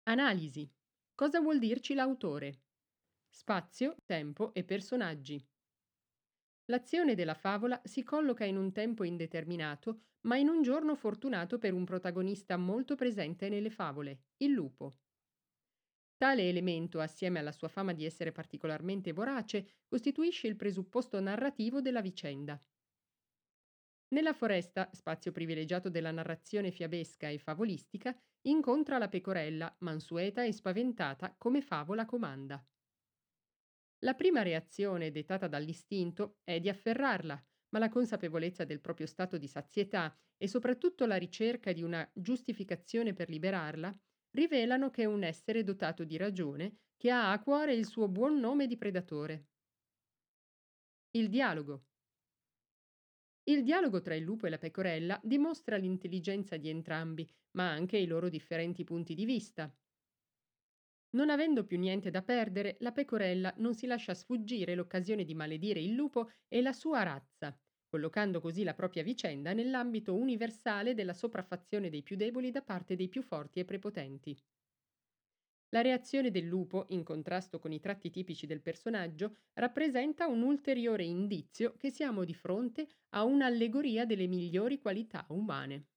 Analisi. Cosa vuol dirci l'autore? Spazio, tempo e personaggi. L'azione della favola si colloca in un tempo indeterminato, ma in un giorno fortunato per un protagonista molto presente nelle favole, il lupo. Tale elemento, assieme alla sua fama di essere particolarmente vorace, costituisce il presupposto narrativo della vicenda. Nella foresta, spazio privilegiato della narrazione fiabesca e favolistica, incontra la pecorella, mansueta e spaventata come favola comanda. La prima reazione, dettata dall'istinto, è di afferrarla, ma la consapevolezza del proprio stato di sazietà e soprattutto la ricerca di una giustificazione per liberarla rivelano che è un essere dotato di ragione che ha a cuore il suo buon nome di predatore. Il dialogo. Il dialogo tra il lupo e la pecorella dimostra l'intelligenza di entrambi, ma anche i loro differenti punti di vista. Non avendo più niente da perdere, la pecorella non si lascia sfuggire l'occasione di maledire il lupo e la sua razza, collocando così la propria vicenda nell'ambito universale della sopraffazione dei più deboli da parte dei più forti e prepotenti. La reazione del lupo, in contrasto con i tratti tipici del personaggio, rappresenta un ulteriore indizio che siamo di fronte a un'allegoria delle migliori qualità umane.